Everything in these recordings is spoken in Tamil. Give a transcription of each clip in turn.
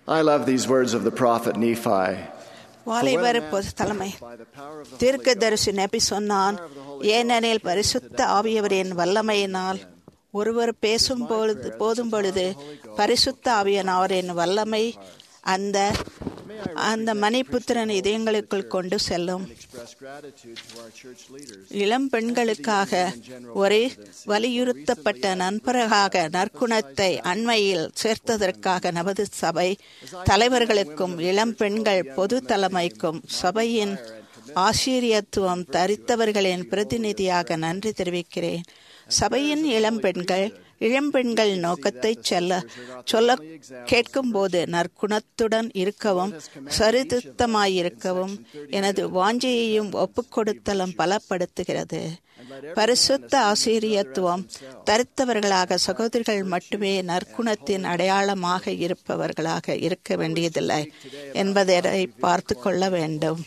I love these words of the prophet Nephi. வாலிபர் தலைமை தீர்க்கதரிசி நபி சொன்னான், ஏனெனில் பரிசுத்த ஆவியவரின் வல்லமையினால் ஒருவர் பேசும் போதும் பொழுது பரிசுத்த ஆவியானவரின் வல்லமை அந்த மணிபுத்திரன் இதயங்களுக்குள் கொண்டு செல்லும். இளம் பெண்களுக்காக ஒரு வலியுறுத்தப்பட்ட நண்பராக நற்குணத்தை அண்மையில் சேர்த்ததற்காக நமது சபை தலைவர்களுக்கும் இளம் பெண்கள் பொது தலைமைக்கும் சபையின் ஆசிரியத்துவம் தரித்தவர்களின் பிரதிநிதியாக நன்றி தெரிவிக்கிறேன். சபையின் இளம்பெண்கள் நோக்கத்தை சொல்ல கேட்கும்போது நற்குணத்துடன் இருக்கவும் சரித்திரமாயிருக்கவும் எனது வாஞ்சையையும் ஒப்புக்கொடுத்தலும் பலப்படுத்துகிறது. பரிசுத்த ஆசிரியத்துவம் தரித்தவர்களாக சகோதரிகள் மட்டுமே நற்குணத்தின் அடையாளமாக இருப்பவர்களாக இருக்க வேண்டியதில்லை என்பதை பார்த்து கொள்ள வேண்டும்.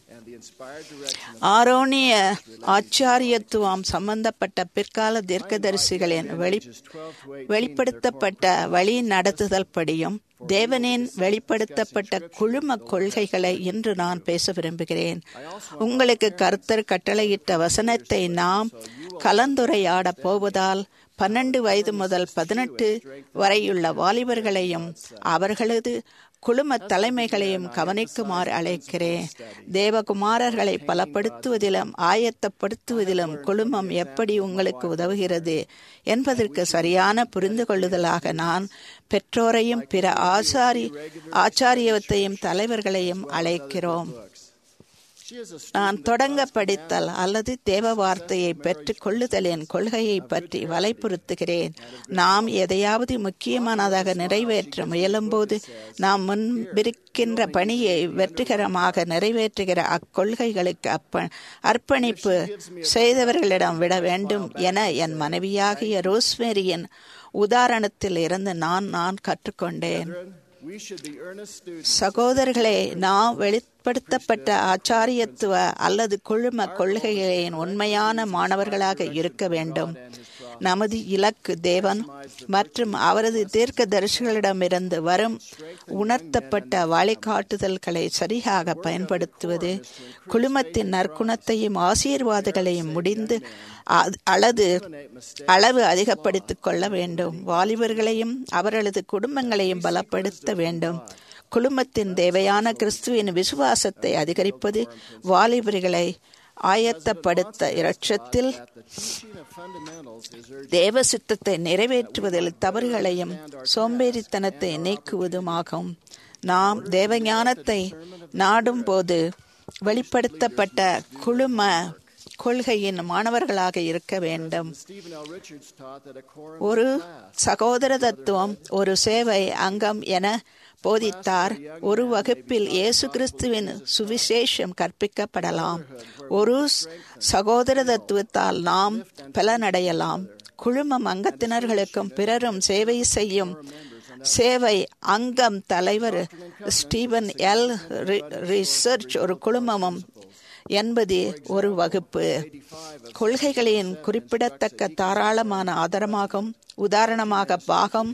ஆரோனிய ஆச்சாரியத்துவம் சம்பந்தப்பட்ட பிற்கால தீர்க்கதரிசிகளின் வெளிப்படுத்தப்பட்ட வழி நடத்துதல் படியும் தேவனின் வெளிப்படுத்தப்பட்ட குழும கொள்கைகளை இன்று நான் பேச விரும்புகிறேன். உங்களுக்கு கர்த்தர் கட்டளையிட்ட வசனத்தை நாம் கலந்துரையாட போவதால் 12 வயது முதல் 18 வரையுள்ள வாலிபர்களையும் அவர்களது குழும தலைமைகளையும் கவனிக்குமாறு அழைக்கிறேன். தேவகுமாரர்களை பலப்படுத்துவதிலும் ஆயத்தப்படுத்துவதிலும் குழுமம் எப்படி உங்களுக்கு உதவுகிறது என்பதற்கு சரியான புரிந்து கொள்ளுதலாக நான் பெற்றோரையும் பிற ஆச்சாரியத்தையும் தலைவர்களையும் அழைக்கிறோம். நான் தொடங்க படித்தல் அல்லது தேவ வார்த்தையை பெற்றுக் கொள்ளுதலின் கொள்கையை பற்றி வலைப்புறுத்துகிறேன். நாம் எதையாவது முக்கியமானதாக நிறைவேற்ற முயலும்போது நாம் முன்பிருக்கின்ற பணியை வெற்றிகரமாக நிறைவேற்றுகிற அக்கொள்கைகளுக்கு அர்ப்பணிப்பு செய்தவர்களிடம் விட வேண்டும் என என் மனைவியாகிய ரோஸ்மேரியின் உதாரணத்தில் இருந்து நான் கற்றுக்கொண்டேன். சகோதரர்களே, நாம் வெளிப்படுத்தப்பட்ட ஆச்சாரியத்துவ அல்லது குழும கொள்கைகளின் உண்மையான மாணவர்களாக இருக்க வேண்டும். நமது இலக்கு தேவன் மற்றும் அவரது தீர்க்கதரிசிகளிடமிருந்து வரும் உணர்த்தப்பட்ட வழிகாட்டுதல்களை சரியாக பயன்படுத்துவது, குழுமத்தின் நற்குணத்தையும் ஆசீர்வாதங்களையும் முடிந்து அளவு அதிகப்படுத்திக் கொள்ள வேண்டும். வாலிபர்களையும் அவர்களது குடும்பங்களையும் பலப்படுத்த வேண்டும். குழுமத்தின் தேவையான கிறிஸ்துவின் விசுவாசத்தை அதிகரிப்பது, வாலிபர்களை ஆயத்தப்படுத்த இரட்சத்தில் தேவ சித்தத்தை நிறைவேற்றுவதில் தவறுகளையும் சோம்பேறித்தனத்தை நீக்குவதுமாகும். நாம் தேவஞானத்தை நாடும் போது வெளிப்படுத்தப்பட்ட குழும கொள்கையின் மாணவர்களாக இருக்க வேண்டும். ஒரு சகோதர தத்துவம் ஒரு சேவை அங்கம் என போதித்தார். ஒரு வகுப்பில் இயேசு கிறிஸ்துவின் சுவிசேஷம் கற்பிக்கப்படலாம். ஒரு சகோதர தத்துவத்தால் நாம் பலனடையலாம். குழுமம் அங்கத்தினர்களுக்கும் பிறரும் சேவை செய்யும் சேவை அங்கம் தலைவர் ஸ்டீவன் எல் ரிசர்ச் ஒரு குழுமமும் என்பது ஒரு வகுப்பு. கொள்கைகளின் குறிப்பிடத்தக்க தாராளமான ஆதாரமாகும். உதாரணமாக பாகம்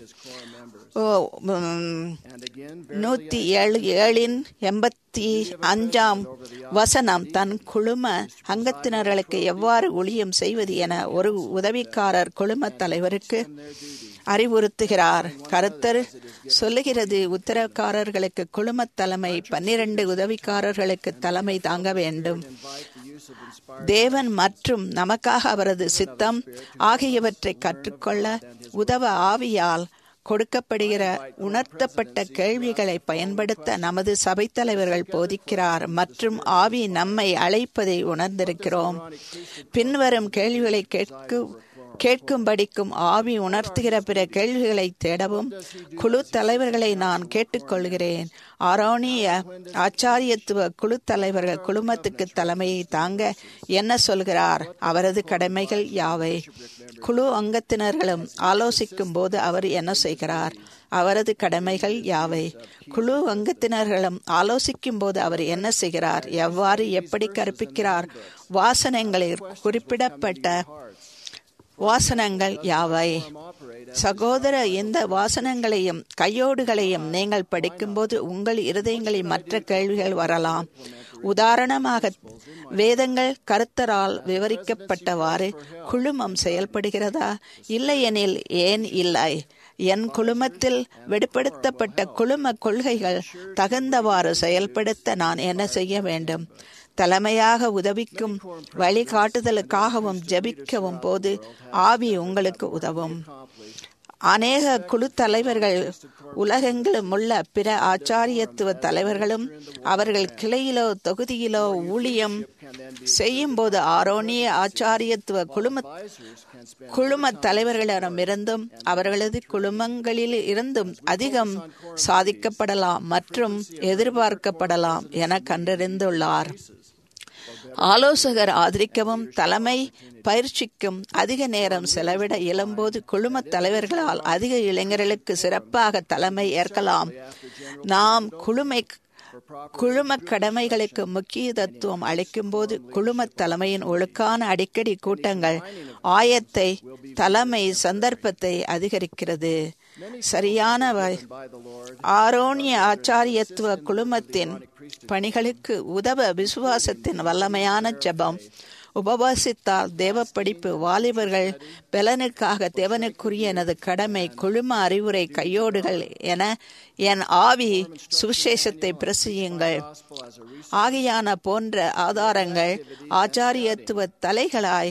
107:85 தன் குழும அங்கத்தினர்களுக்கு எவ்வாறு ஊழியம் செய்வது என ஒரு உதவிக்காரர் குழும தலைவருக்கு அறிவுறுத்துகிறார். கர்த்தர் சொல்லுகிறது, உத்தரவுக்காரர்களுக்கு குழும தலைமை, 12 உதவிக்காரர்களுக்கு தலைமை தாங்க வேண்டும். தேவன் மற்றும் நமக்காக அவரது சித்தம் ஆகியவற்றை கற்றுக்கொள்ள உதவ ஆவியால் கொடுக்கப்படுகிற உணர்த்தப்பட்ட கேள்விகளை பயன்படுத்த நமது சபை தலைவர்கள் போதிக்கிறார் மற்றும் ஆவி நம்மை அழைப்பதை உணர்ந்திருக்கிறோம். பின்வரும் கேள்விகளை கேட்கும்படிக்கும் ஆவி உணர்த்துகிற பிற கேள்விகளை தேடவும் குழு தலைவர்களை நான் கேட்டுக்கொள்கிறேன். ஆரோனிய ஆச்சாரியத்துவ குழு தலைவர்கள் குழுமத்துக்கு தலைமையை தாங்க என்ன சொல்கிறார்? அவரது கடமைகள் யாவை? குழு அங்கத்தினர்களும் ஆலோசிக்கும் போது அவர் என்ன செய்கிறார்? அவரது கடமைகள் யாவை? குழு அங்கத்தினர்களும் ஆலோசிக்கும் போது அவர் என்ன செய்கிறார்? எவ்வாறு எப்படி கற்பிக்கிறார்? வாசனைகளில் குறிப்பிடப்பட்ட வாசனங்கள் யாவை? சகோதர, இந்த வாசனங்களையும் கையோடுகளையும் நீங்கள் படிக்கும்போது உங்கள் இருதயங்களில் மற்ற கேள்விகள் வரலாம். உதாரணமாக, வேதங்கள் கர்த்தரால் விவரிக்கப்பட்டவாறு குழுமம் செயல்படுகிறதா? இல்லையெனில் ஏன் இல்லை? என் குழுமத்தில் வெளிப்படுத்தப்பட்ட குழும கொள்கைகள் தகுந்தவாறு செயல்படுத்த நான் என்ன செய்ய வேண்டும்? தலைமையாக உதவிக்கும் வழிகாட்டுதலுக்காகவும் ஜெபிக்கவும் போது ஆவி உங்களுக்கு உதவும். அநேக குழு தலைவர்கள் உலகெங்கிலும் உள்ள பிற ஆச்சாரியத்துவ தலைவர்களும் அவர்கள் கிளையிலோ தொகுதியிலோ ஊழியம் செய்யும் போது ஆரோனிய ஆச்சாரியத்துவ குழும தலைவர்களிடமிருந்தும் அவர்களது குழுமங்களில் இருந்தும் அதிகம் சாதிக்கப்படலாம் மற்றும் எதிர்பார்க்கப்படலாம் என கண்டறிந்துள்ளார். ஆலோசகர் ஆதரிக்கவும் தலைமை பயிற்சிக்கும் அதிக நேரம் செலவிட இயலும்போது குழும தலைவர்களால் அதிக இளைஞர்களுக்கு சிறப்பாக தலைமை ஏற்கலாம். நாம் குழும கடமைகளுக்கு முக்கியத்துவம் அளிக்கும் போது குழும தலைமையின் ஒழுக்கான அடிக்கடி கூட்டங்கள் ஆயத்தை தலைமை சந்தர்ப்பத்தை அதிகரிக்கிறது. சரியான ஆரோனிய ஆச்சாரியத்துவ குழுமத்தின் பணிகளுக்கு உதவ விசுவாசத்தின் வல்லமையான ஜெபம், உபவாசித்தால் தேவப்படிப்பு, வாலிபர்கள் பலனுக்காக தேவனுக்குரிய எனது கடமை, குழும அறிவுரை கையோடுகள் என என் ஆவி சுவிசேஷத்தை பிரசியுங்கள் ஆகியான போன்ற ஆதாரங்கள் ஆச்சாரியத்துவ தலைகளாய்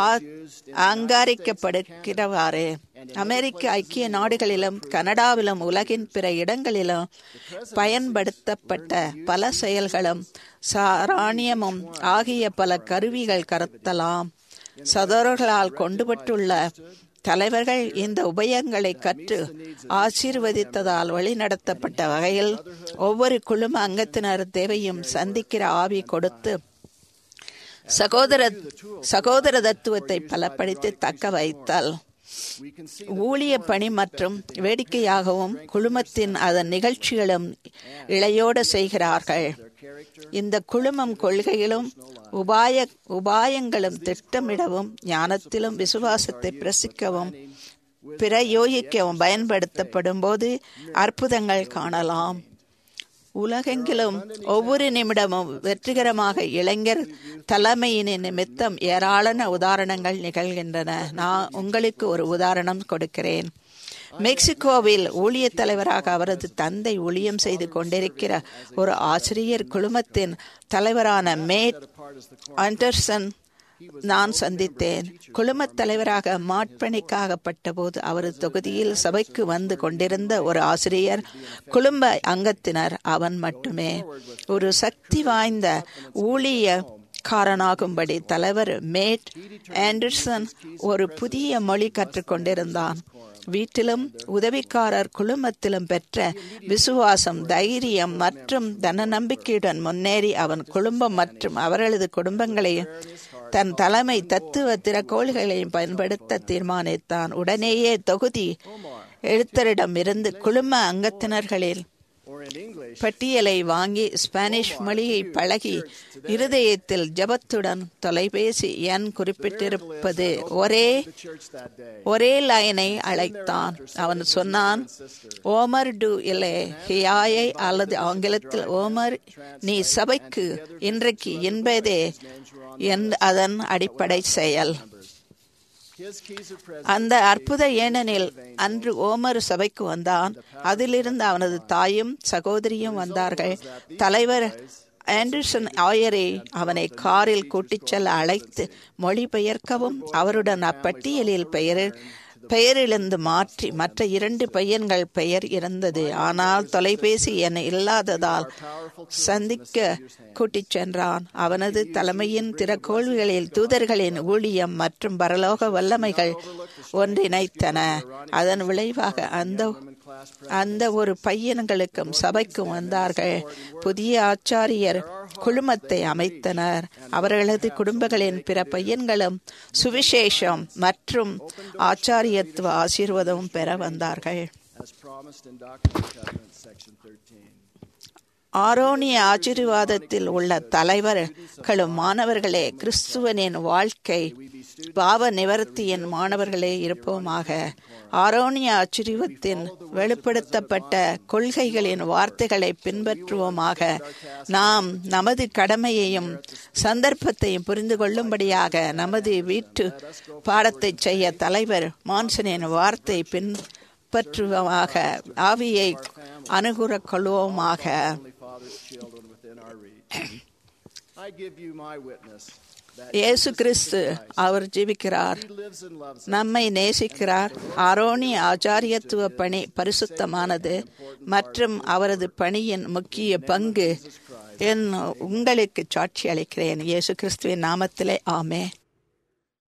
அங்கீகரிக்கப்படுகிறவாறு அமெரிக்க ஐக்கிய நாடுகளிலும் கனடாவிலும் உலகின் பிற இடங்களிலும் பயன்படுத்தப்பட்ட பல செயல்களும் சாராணியமும் ஆகிய பல கருவிகள் கருத்தலாம். சதோர்களால் கொண்டுபட்டுள்ள தலைவர்கள் இந்த உபயங்களை கற்று ஆசீர்வதித்ததால் வழிநடத்தப்பட்ட வகையில் ஒவ்வொரு குழும அங்கத்தினர் தேவையும் சந்திக்கிற ஆவி கொடுத்து சகோதர தத்துவத்தை பலப்படுத்தி தக்க வைத்தல், ஊழிய பணி மற்றும் வேடிக்கையாகவும் குழுமத்தின் அதன் நிகழ்ச்சிகளும் இழையோடு செய்கிறார்கள். இந்த குழுமம் கொள்கையிலும் உபாயங்களும் திட்டமிடவும் ஞானத்திலும் விசுவாசத்தை பிரசிக்கவும் பிரயோகிக்கவும் பயன்படுத்தப்படும் போது அற்புதங்கள் காணலாம். உலகெங்கிலும் ஒவ்வொரு நிமிடமும் வெற்றிகரமாக இளைஞர் தலைமையின் நிமித்தம் ஏராளமான உதாரணங்கள் நிகழ்கின்றன. நான் உங்களுக்கு ஒரு உதாரணம் கொடுக்கிறேன். மெக்சிகோவில் ஊழிய தலைவராக அவரது தந்தை ஊழியம் செய்து கொண்டிருக்கிற ஒரு ஆசிரியர் குழுமத்தின் தலைவரான மேட் ஆண்டர்சன் நான் சந்தித்தேன். குழுமத் தலைவராக மாட்பணிக்காகப்பட்ட போது அவரது தொகுதியில் சபைக்கு வந்து கொண்டிருந்த ஒரு ஆசிரியர் குழும அங்கத்தினர் அவன் மட்டுமே. ஒரு சக்தி வாய்ந்த ஊழியக்காரனாகும்படி தலைவர் மேட் ஆண்டர்சன் ஒரு புதிய மொழி கற்றுக்கொண்டிருந்தான். வீட்டிலும் உதவிக்காரர் குழுமத்திலும் பெற்ற விசுவாசம், தைரியம் மற்றும் தன நம்பிக்கையுடன் முன்னேறி அவன் குடும்பம் மற்றும் அவர்களது குடும்பங்களையும் தன் தலைமை தத்துவ திறக்கோள்களையும் பயன்படுத்த தீர்மானித்தான். உடனேயே தொகுதி எழுத்தரிடம் இருந்து குழும அங்கத்தினர்களில் பட்டியலை வாங்கி ஸ்பானிஷ் மொழியை பழகி இருதயத்தில் ஜபத்துடன் தொலைபேசி எண் குறிப்பிட்டிருப்பது ஒரே லைனை அழைத்தான். அவன் சொன்னான், ஓமர் டு இல்லை ஹியாயை, அல்லது ஆங்கிலத்தில் ஓமர் நீ சபைக்கு இன்றைக்கு என்பதே அதன் அடிப்படை செயல். அந்த அற்புத ஏனெனில் அன்று ஓமர் சபைக்கு வந்தான். அதிலிருந்து அவனது தாயும் சகோதரியும் வந்தார்கள். தலைவர் ஆண்டர்சன் ஆயரை அவனை காரில் கூட்டிச் செல்ல அழைத்து மொழிபெயர்க்கவும் அவருடன் அப்பட்டியலில் பெயரிலிருந்து மாற்றி மற்ற 2 பையன்கள் பெயர் இருந்தது. ஆனால் தொலைபேசி எண் இல்லாததால் சந்திக்க கூட்டிச் சென்றான். அவனது தலைமையின் திறக்கோள்களில் தூதர்களின் ஊழியம் மற்றும் பரலோக வல்லமைகள் ஒன்றிணைத்தன. அதன் விளைவாக அந்த ஒரு பையன்களுக்கும் சபைக்கும் வந்தார்கள். புதிய ஆச்சாரியர் குழுமத்தை அமைத்தனர். அவர்களது குடும்பங்களின் பிற பையன்களும் சுவிசேஷம் மற்றும் ஆச்சாரியத்துவ ஆசீர்வாதம் பெற வந்தார்கள். ஆரோனிய ஆசீர்வாதத்தில் உள்ள தலைவர்களும் மாணவர்களே, கிறிஸ்துவனின் வாழ்க்கை பாவ நிவர்த்தியின் மாணவர்களே இருப்போமாக. ஆரோனிய ஆசீர்வாதத்தின் வெளிப்படுத்தப்பட்ட கொள்கைகளின் வார்த்தைகளை பின்பற்றுவோமாக. நாம் நமது கடமையையும் சந்தர்ப்பத்தையும் புரிந்து கொள்ளும்படியாக நமது வீட்டு பாடத்தை செய்ய தலைவர் மான்சனின் வார்த்தை பின்பற்றுவோமாக. ஆவியை அணுகுறக் கொள்வோமாக. இயேசு கிறிஸ்து அவர் ஜீவிக்கிறார், நம்மை நேசிக்கிறார். ஆரோனிய ஆச்சாரியத்துவ பணி பரிசுத்தமானது மற்றும் அவரது பணியின் முக்கிய பங்கு உங்களுக்கு சாட்சி அளிக்கிறேன். இயேசு கிறிஸ்துவின் நாமத்திலே ஆமென்.